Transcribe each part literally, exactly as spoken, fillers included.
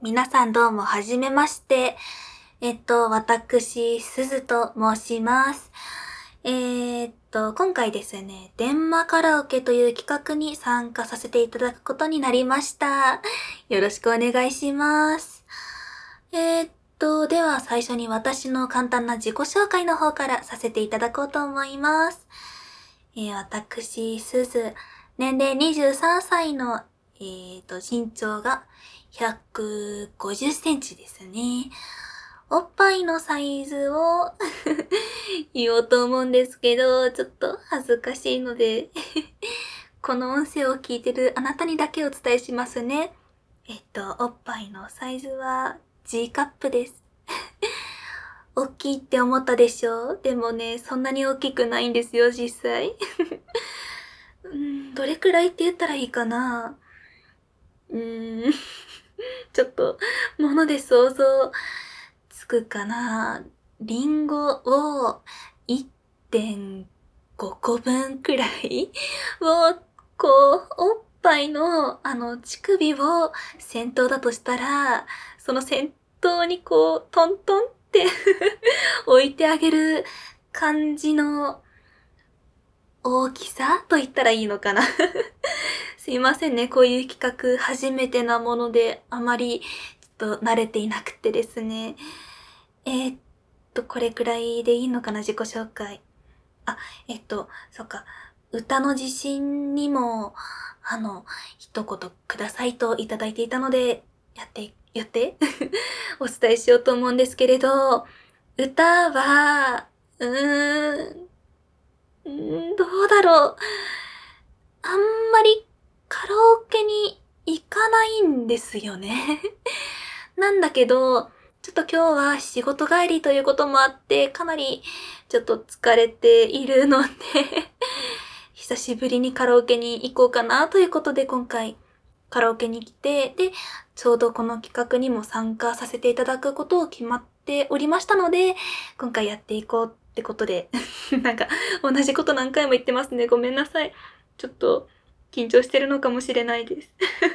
皆さんどうもはじめまして。えっと、私、すずと申します。えーっと、今回ですね、電話カラオケという企画に参加させていただくことになりました。よろしくお願いします。えーっと、では最初に私の簡単な自己紹介の方からさせていただこうと思います。えー、私、すず、年齢にじゅうさんさいの、えーと、身長がひゃくごじゅっセンチですね。おっぱいのサイズを言おうと思うんですけど、ちょっと恥ずかしいのでこの音声を聞いてるあなたにだけお伝えしますね。えっと、おっぱいのサイズは G カップです。大きいって思ったでしょ？でもね、そんなに大きくないんですよ、実際。うん、どれくらいって言ったらいいかな？うーん、ちょっと、もので想像つくかな？リンゴを いってんご 個分くらいを、こう、おっぱいの、あの、乳首を先頭だとしたら、その先頭にこう、トントンって置いてあげる感じの大きさと言ったらいいのかなすいませんね、こういう企画初めてなもので、あまりちょっと慣れていなくてですね。えーっと、これくらいでいいのかな、自己紹介。あ、えっと、そっか、歌の自信にも、あの、一言くださいといただいていたので、やって、やってお伝えしようと思うんですけれど、歌は、うーん、うーん、どうだろう。あんまりカラオケに行かないんですよね。なんだけど、ちょっと今日は仕事帰りということもあって、かなりちょっと疲れているので久しぶりにカラオケに行こうかなということで今回カラオケに来て、で、ちょうどこの企画にも参加させていただくことを決まっておりましたので、今回やっていこうってことでなんか同じこと何回も言ってますね。ごめんなさい。ちょっと緊張してるのかもしれないです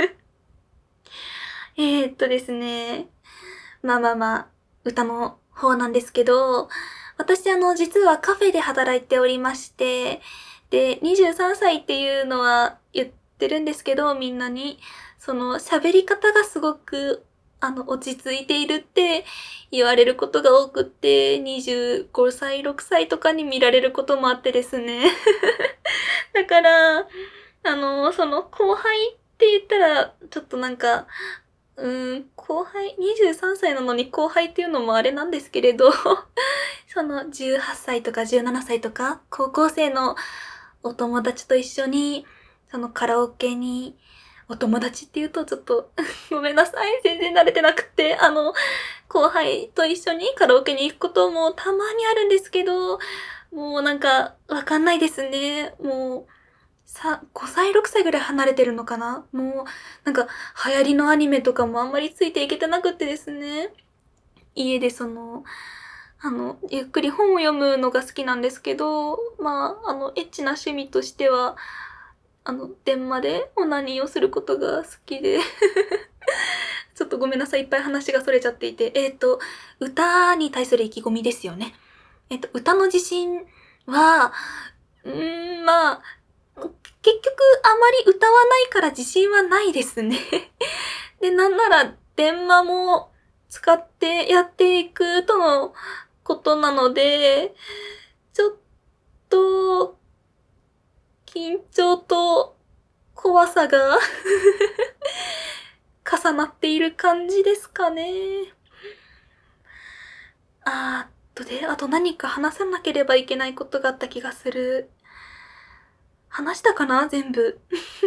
えーっとですね。まあまあまあ、歌の方なんですけど、私あの、実はカフェで働いておりまして、で、にじゅうさんさいっていうのは言ってるんですけど、みんなに。その、喋り方がすごく、あの、落ち着いているって言われることが多くって、にじゅうごさい、ろくさいとかに見られることもあってですね。だから、あの、その、後輩って言ったら、ちょっとなんか、うーん、後輩、にじゅうさんさいなのに後輩っていうのもあれなんですけれど、そのじゅうはっさいとかじゅうななさいとか、高校生のお友達と一緒に、そのカラオケに、お友達って言うとちょっとごめんなさい、全然慣れてなくて、あの、後輩と一緒にカラオケに行くこともたまにあるんですけど、もうなんか、わかんないですね。もう、さ、ごさい、ろくさいぐらい離れてるのかな？もう、なんか、流行りのアニメとかもあんまりついていけてなくってですね。家でその、あの、ゆっくり本を読むのが好きなんですけど、まあ、あの、エッチな趣味としては、あの、電話でオナニーをすることが好きでちょっとごめんなさい、いっぱい話が逸れちゃっていて、えっと、歌に対する意気込みですよね。えっと、歌の自信は、うーん、まあ、結局あまり歌わないから自信はないですねで、なんなら電話も使ってやっていくとのことなので、ちょっと緊張と怖さが重なっている感じですかね。あーとで、あと何か話さなければいけないことがあった気がする。話したかな全部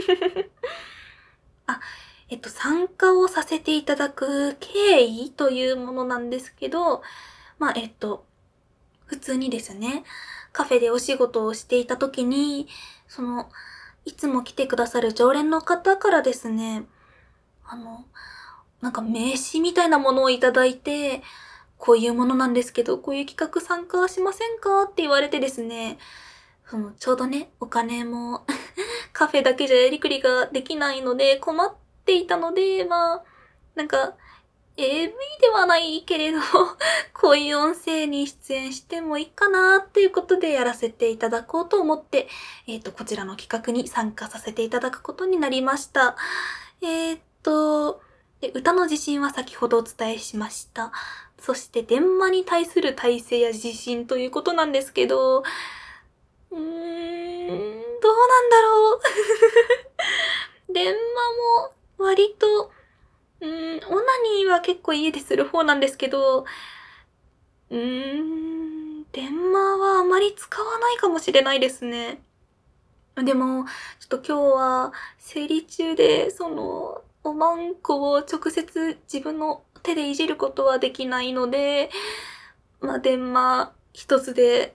あ、えっと、参加をさせていただく経緯というものなんですけど、まあ、えっと、普通にですね、カフェでお仕事をしていた時に、その、いつも来てくださる常連の方からですね、あの、なんか名刺みたいなものをいただいて、こういうものなんですけど、こういう企画参加しませんかって言われてですね、その、ちょうどね、お金もカフェだけじゃやりくりができないので困っていたので、まあ、なんか、 エーブイ ではないけれど、こういう音声に出演してもいいかなっていうことでやらせていただこうと思って、えっと、こちらの企画に参加させていただくことになりました。えっと、で歌の自信は先ほどお伝えしました。そして電話に対する耐性や自信ということなんですけど、うーん、どうなんだろう。電話も割と、うーん、オナニーは結構家でする方なんですけど、うーん、電話はあまり使わないかもしれないですね。でも、ちょっと今日は生理中で、その、おまんこを直接自分の手でいじることはできないので、まあ、電話一つで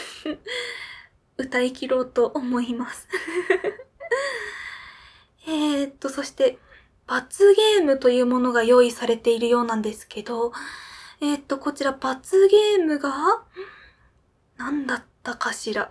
歌い切ろうと思います。えーっと、そして、罰ゲームというものが用意されているようなんですけど、えーっと、こちら罰ゲームが、何だったかしら。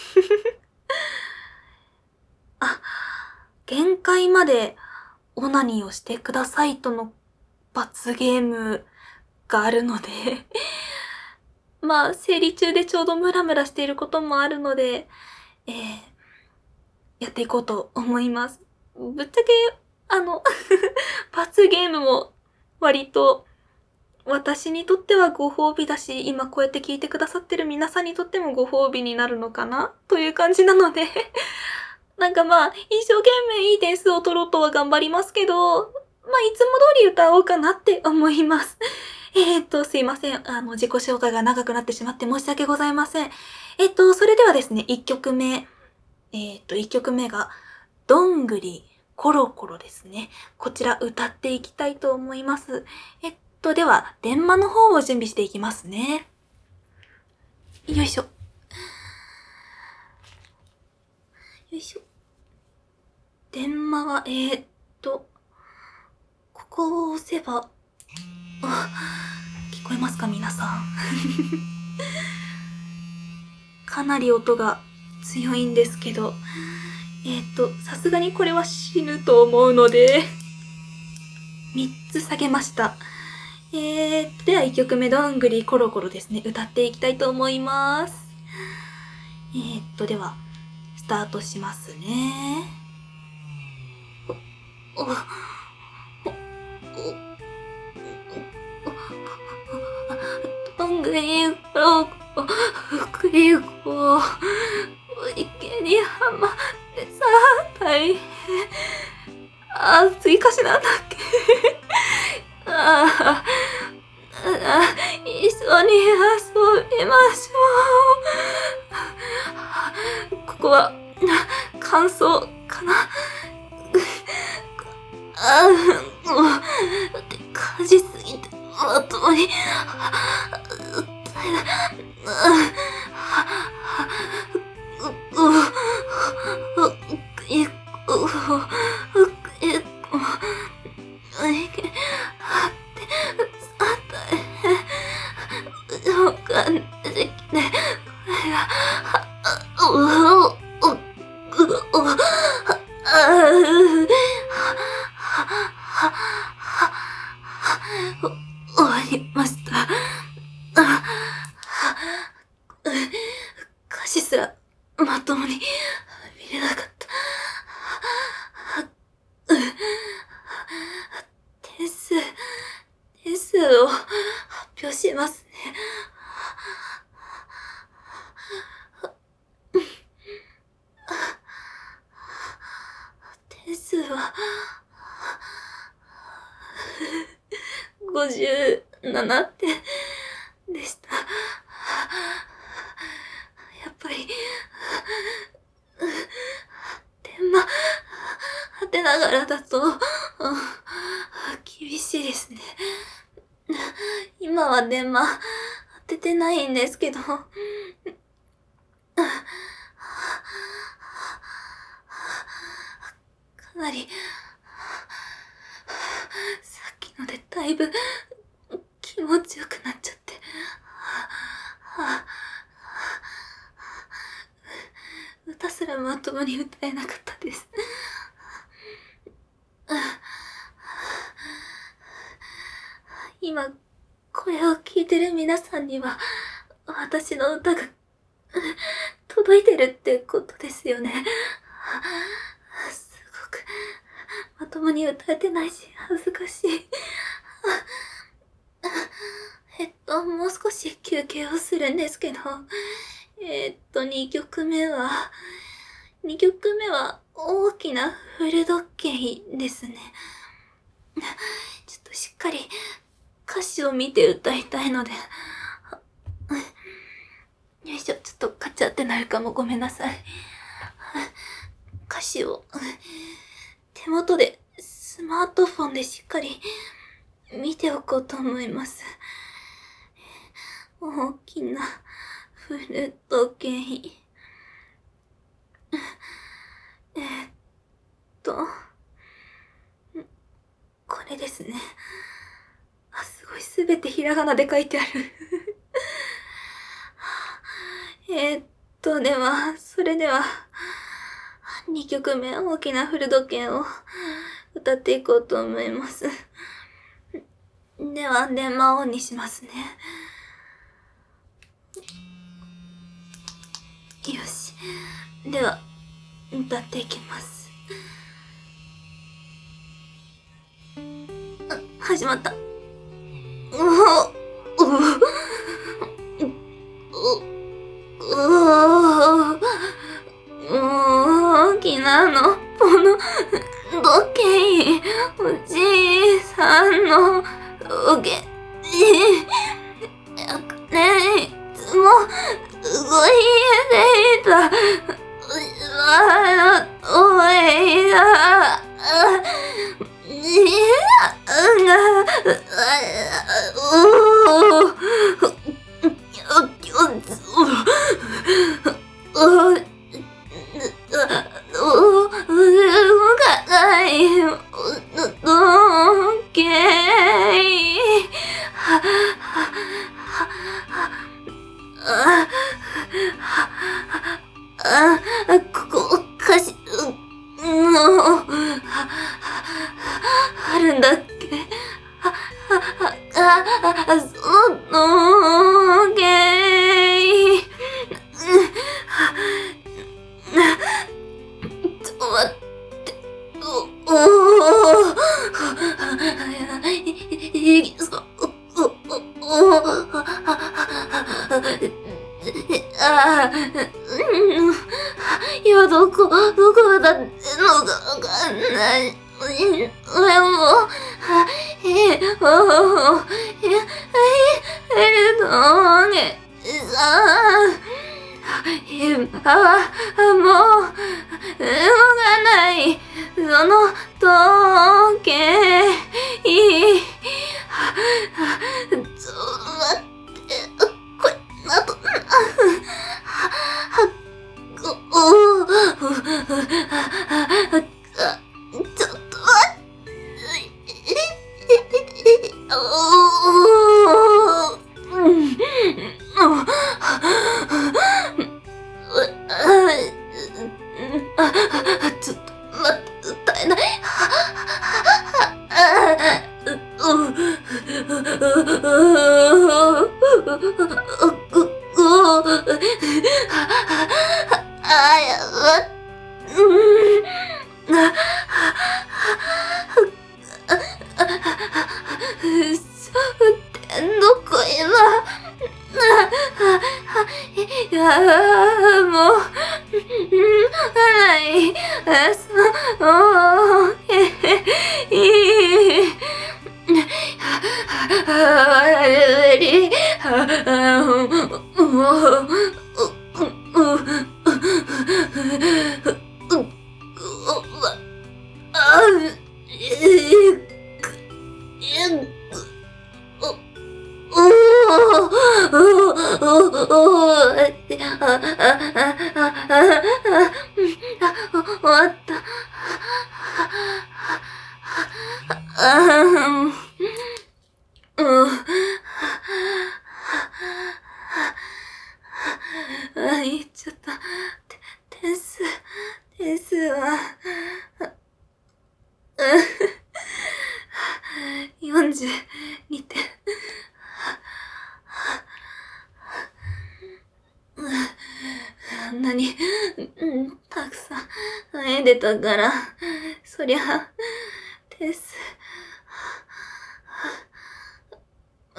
あ、限界までオナニーをしてくださいとの罰ゲームがあるのでまあ、生理中でちょうどムラムラしていることもあるので、えー、やっていこうと思います。ぶっちゃけ、あの罰ゲームも割と私にとってはご褒美だし、今こうやって聞いてくださってる皆さんにとってもご褒美になるのかなという感じなのでなんかまあ、一生懸命いい点数を取ろうとは頑張りますけど、まあ、いつも通り歌おうかなって思います。えーっと、すいません。あの、自己紹介が長くなってしまって申し訳ございません。えっと、それではですね、一曲目。えーっと、一曲目が、どんぐりコロコロですね。こちら歌っていきたいと思います。えっと、では、電話の方を準備していきますね。よいしょ。よいしょ。電話は、えー、っと、ここを押せば、あ、聞こえますか皆さん。かなり音が強いんですけど、えー、っと、さすがにこれは死ぬと思うので、みっつ下げました。えー、ではいっきょくめ、どんぐりコロコロですね。歌っていきたいと思います。えー、っと、では、スタートしますね。お、お、お、どんぐりコロコロ、くりこ、池にはまってさ、大変。あー、次歌詞なんだっけああ、一緒に遊びましょう。ここは、感想かなああ、感じすぎて、まともに、終わりました。歌詞すらまともに見れなかった。点数、点数を発表しますね。点数は、ごじゅうななてんでした。やっぱり、電話当てながらだと、厳しいですね。今は電話当ててないんですけど、かなり、さっきのでだいぶ気持ちよくなっちゃって、歌すらまともに歌えなかったです。 今、声を聞いてる皆さんには、私の歌が、届いてるってことですよね。すごく、まともに歌えてないし、恥ずかしい。えっと、もう少し休憩をするんですけど、えっと、にきょくめは、にきょくめは大きなフル時計ですね。ちょっとしっかり歌詞を見て歌いたいので、よいしょ、ちょっとカチャってなるかもごめんなさい。歌詞を手元でスマートフォンでしっかり見ておこうと思います。大きなフル時計。えー、っと、これですね。あ、すごい、すべてひらがなで書いてある。えーっと、では、それでは、にきょくめ、大きなフル時計を歌っていこうと思います。では、電話をオンにしますね。よし。では、歌っていきます。あ、始まった。うお、うお、うお、大きなの、この時計、おじいさんの時計、ねえ、いつも動いていた、あの、おいだ、いや、が、おお、動かない、時計、は、は、は、あ、あ、ここ、歌詞、の、あるんだっけ？あ、あ、あ、あ、その、時計、ちょっと待って、お、おー、い、そ、お、お、ああ、うん、今どこ、どこだってのかわかんない。でも、え、お、え、え、え、のね、さ、今は、もう、動かない、その時計、ちょっと待って、これ、あと、おお、ちょっと待って、おお、うん、ちょっと待って、歌えない。あやば、うん、あ、天の声は、いや、もう、ない、そう、えへ、いい、あれ、あ、もう、終わった。ああ、うん。あ、言っちゃった。点数、点数は、よんじゅうにてん。 に、うん、たくさん生えてたから、そりゃ、です。うん、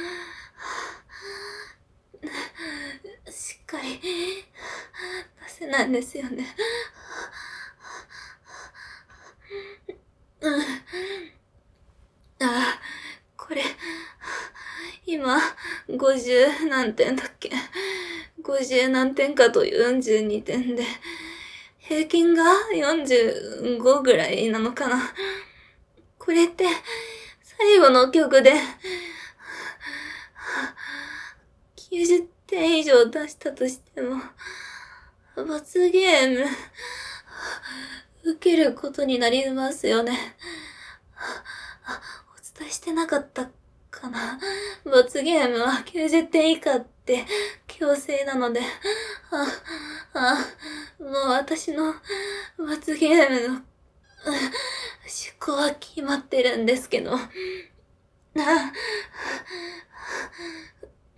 しっかり出せないんですよね。うん、あ、これ、今、ごじゅう何点だっけ？ ごじゅう 何点かとよんじゅうにてんで、平均がよんじゅうごぐらいなのかな。これって、最後の曲で、きゅうじゅってん以上出したとしても、罰ゲーム、受けることになりますよね。お伝えしてなかったかな。罰ゲームはきゅうじゅってん以下って強制なので、あ、あ、もう私の罰ゲームの執行は決まってるんですけど。あ、うん。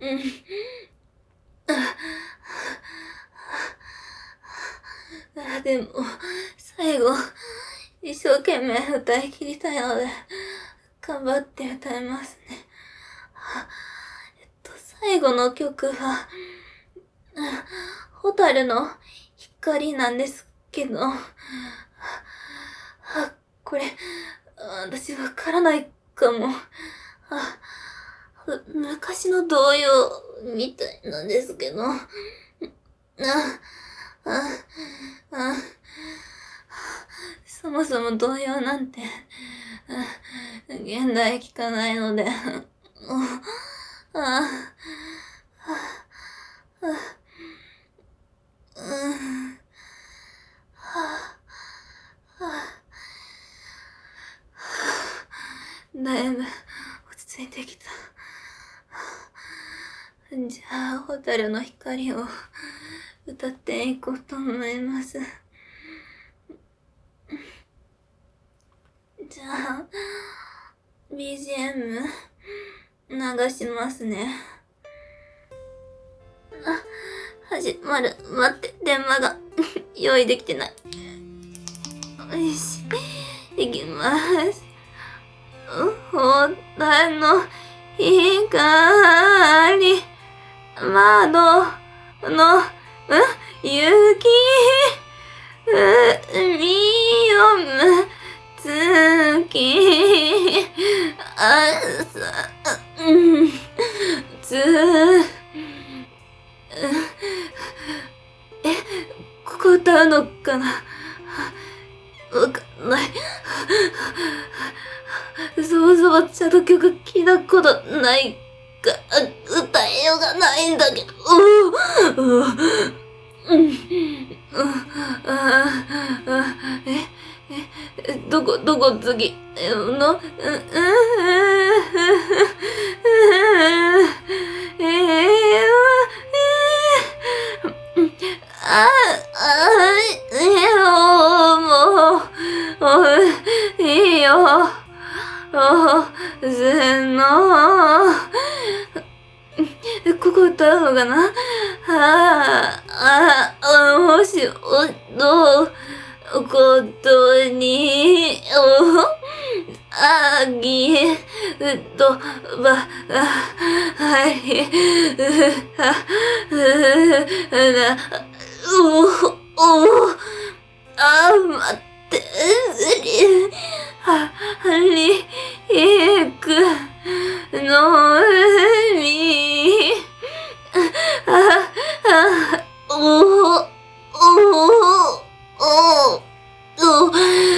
あ、でも、最後、一生懸命歌い切りたいので、頑張って歌いますね。えっと、最後の曲は、ホタルの光なんですけど、あ、これ、私わからないかも。あ、昔の童謡みたいなんですけど、あ、あ、あ、そもそも童謡なんて、現代聞かないので、あ、あ、あ、うん、はあ、だいぶ落ち着いてきた。じゃあ、ホタルの光を歌っていこうと思います。じゃあ、ビージーエム 流しますね。あ、始まる。待って、電話が用意できてない。よし、いきます。ホタルの光、窓の、ん雪、海をむ月、朝、うん、つ、え、ここ歌うのかな？わかんない。そうそうちゃんと曲聴いたことないか、歌えようがないんだけど。うううん、え、え、どこ、どこ次の、う、う、ええあ、あ、いや、もう、いいよ。せの、ここ歌うのかな。ああ、あ、もし、お、ど、ことに、お、あぎ、うと、ば、あ、はい、う、は、う、な、う、お、あ、待って、り、は、り、いく、の、み、あ、あ、お、お、お、お、う、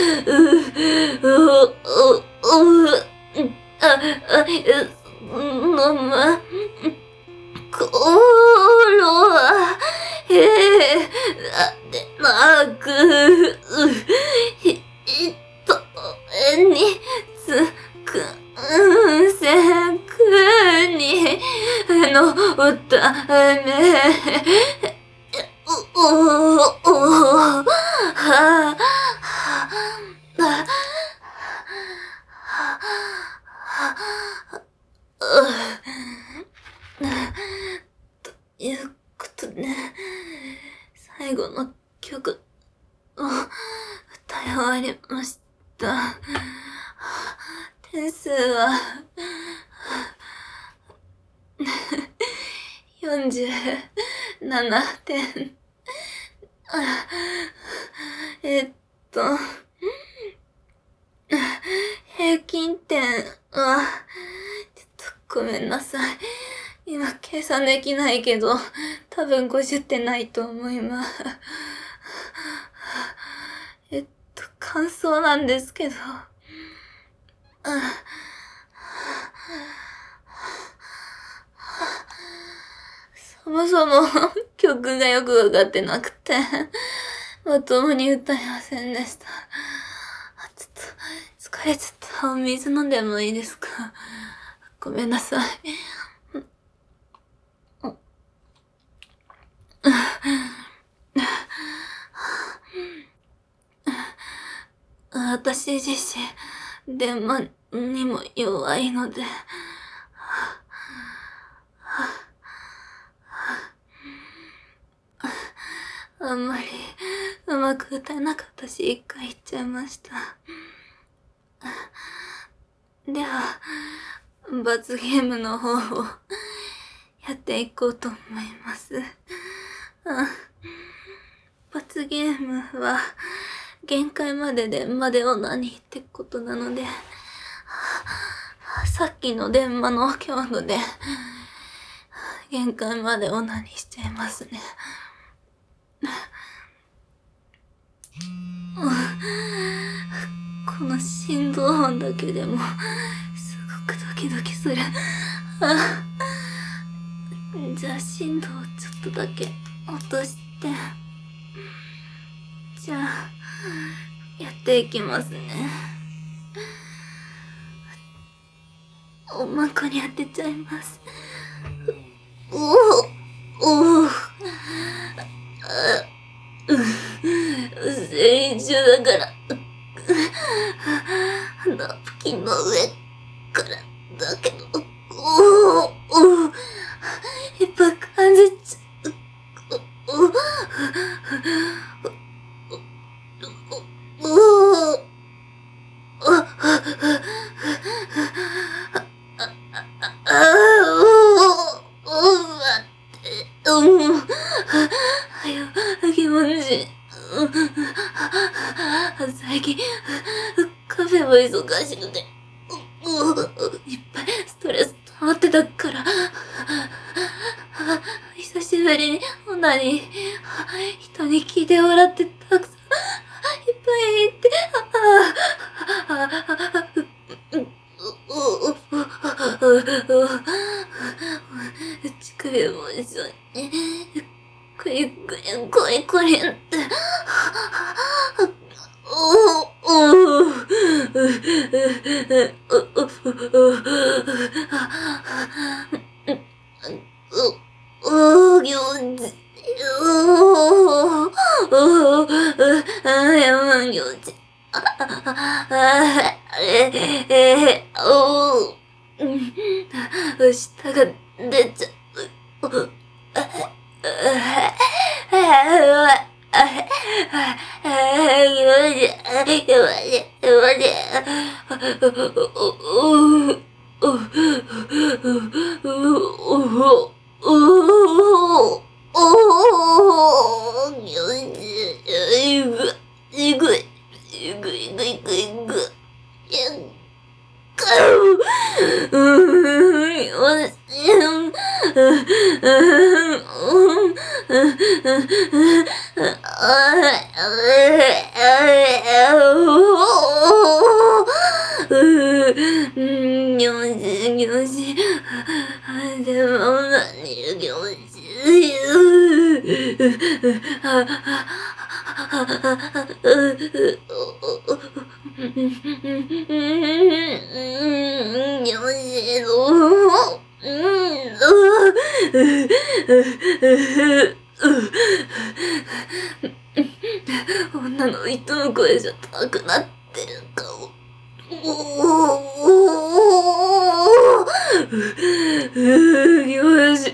う、う、う、あ、あ、のま、心は、へえ、でなく、ひ、とえにつく、せくに、のため、う、お、お、は、は、は、ということで、 は、よんじゅうななてん。えっと、平均点は、ちょっとごめんなさい。今計算できないけど、多分ごじゅってんないと思います。えっと、感想なんですけど、そもそも曲がよくわかってなくて、まともに歌えませんでした。ちょっと、疲れちゃった。お水飲んでもいいですか？ごめんなさい。私自身、電話にも弱いので、あんまりうまく歌えなかったし、一回言っちゃいました。では、罰ゲームの方をやっていこうと思います。罰ゲームは、限界まで電話でオナニーってことなので、さっきの電話の強度で、限界までオナニーしちゃいますね。この振動音だけでも、すごくドキドキする。じゃあ振動をちょっとだけ落として、じゃあ、やっていきますね。おまんこに当てちゃいます。おおおお生理中だから、ナプキンの上からだけど、おおおおいっぱい感じちゃう。おおおお最近、カフェも忙しくて、いっぱいストレス溜まってたから、久しぶりにオナニー、人に聞いてもらってたくさん、いっぱい言って、乳首も一緒に、クリクリクリクリって、おおおお行事おおあ山行事あええお舌が出ちゃうでも何行女の人の声じゃ高くなってるかも。おーよし。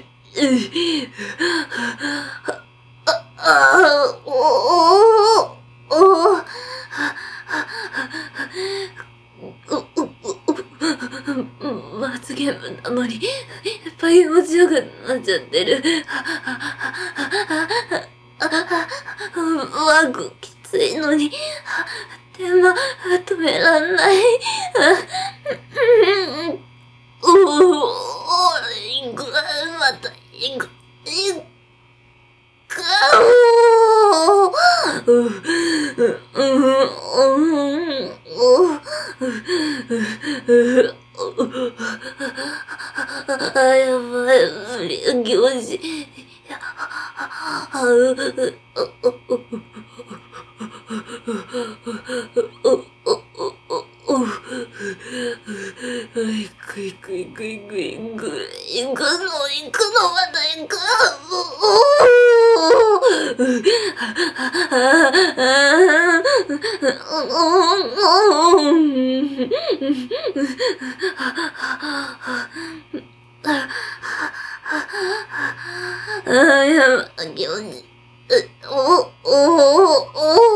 あおおお罰ゲームなのに、いっぱい気持ちよくなっちゃってる。ワークきついのに、でも止めらんない。おー、いく、また、いく、いく、う、う、う、う、あ、やばい、無理、気持ちいい。あ、う、う、行く行く行く行く行く行くの行くのまだ行くあ、やばい、気持ちいい。お、お、お、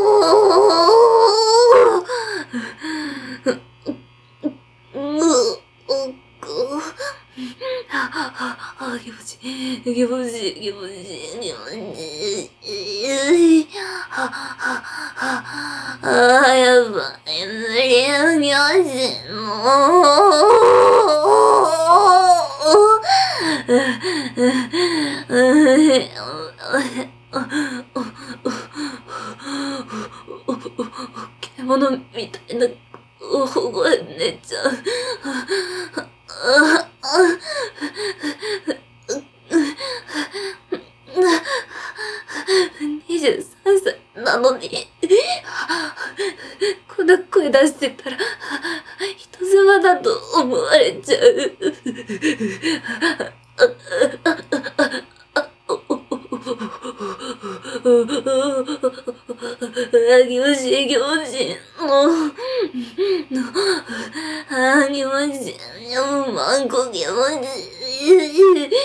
あ、気持ちいい、気持ちいい、気持ちいい、気持ちいい。あ、あ、あ、やばい、無理、気持ちいい、も獣みたいな大声で寝ちゃう。にじゅうさんさいなのに、こんな声出してたら、人妻だと思われちゃう。気持ちいい、気持ちいい。もう、ああ、気持ちいい。もう、マンコ気持ちいい。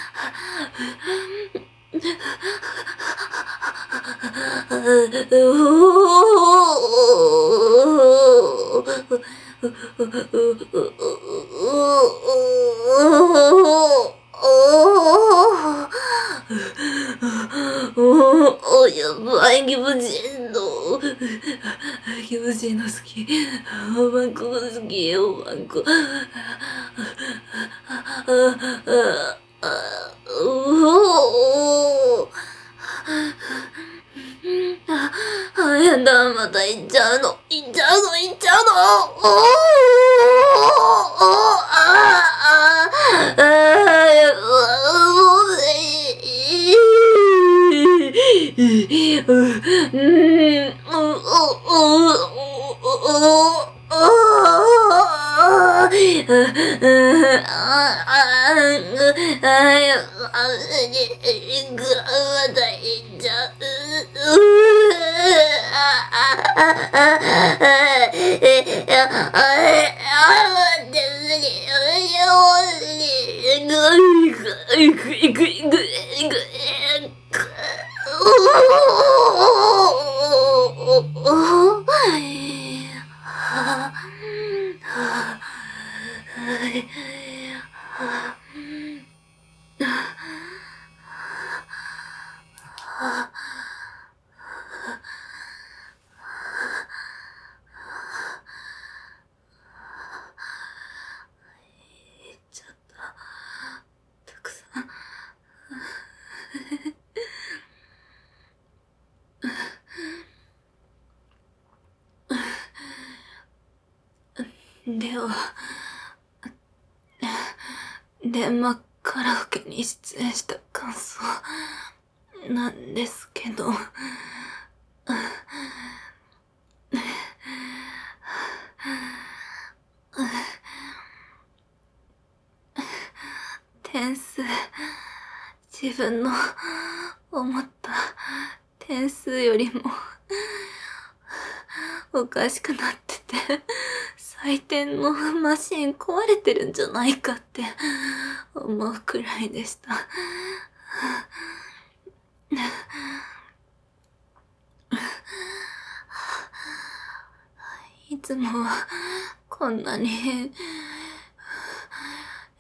お、やばい、気持ちいいの。気持ちいいの好き。おまんこ好きよ、おまんこ。おー。あ、やだ、また行っちゃうの。行っちゃうの、行っちゃうの。おー、おー、あー、あー、あー、やばい。うん、お、お、お、ちょっと、たくさん。では、電話カラオケに出演した感想なんですけど、点数、自分の思った点数よりもおかしくなってて、採点のマシン壊れてるんじゃないかって思うくらいでした。いつもはこんなに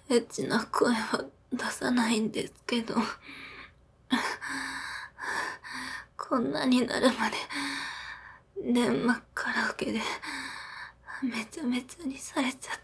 エッチな声は出さないんですけど、こんなになるまで電話カラオケでめちゃめちゃにされちゃった。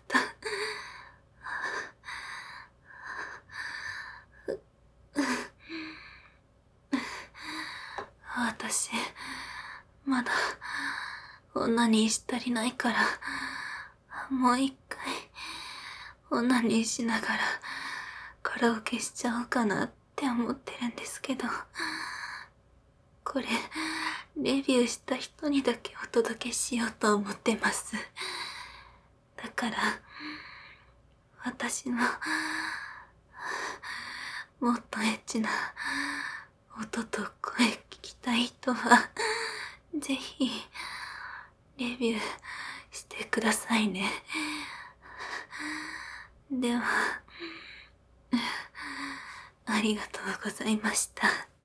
私、まだオナニーし足りないから、もう一回オナニーしながらカラオケしちゃおうかなって思ってるんですけど、これレビューした人にだけお届けしようと思ってます。だから私のもっとエッチな音と声聞きたい人はぜひレビューしてくださいね。ではありがとうございました。